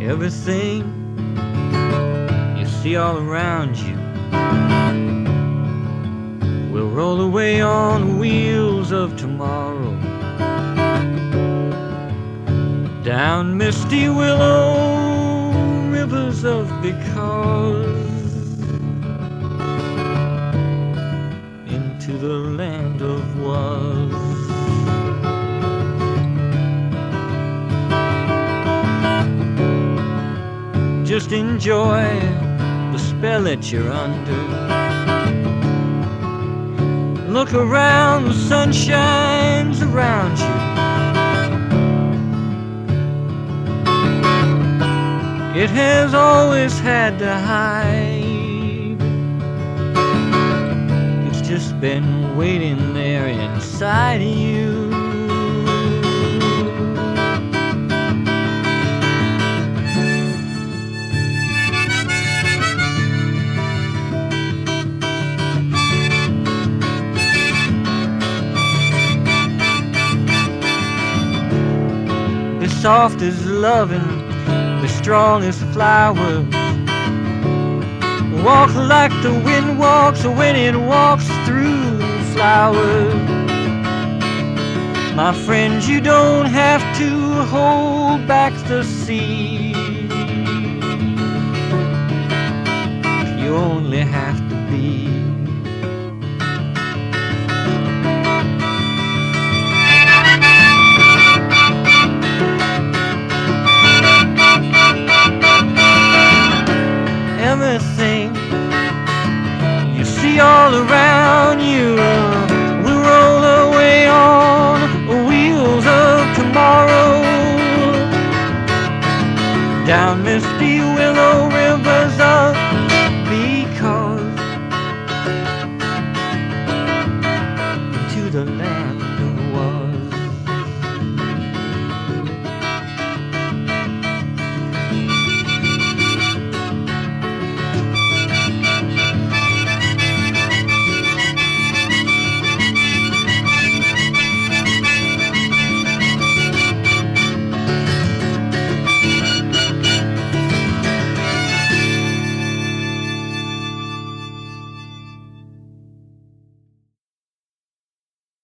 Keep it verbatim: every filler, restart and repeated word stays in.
Everything you see all around you will roll away on the wheels of tomorrow, down misty willow rivers of because, into the land of was. Just enjoy the spell that you're under. Look around, the sun shines around you. It has always had to hide. It's just been waiting there inside of you. Be soft as loving, be strong as flowers. Walk like the wind walks when it walks through flowers. My friend, you don't have to hold back the sea. You only have to be. Everything you see all around you will roll away on the wheels of tomorrow, down misty willow rivers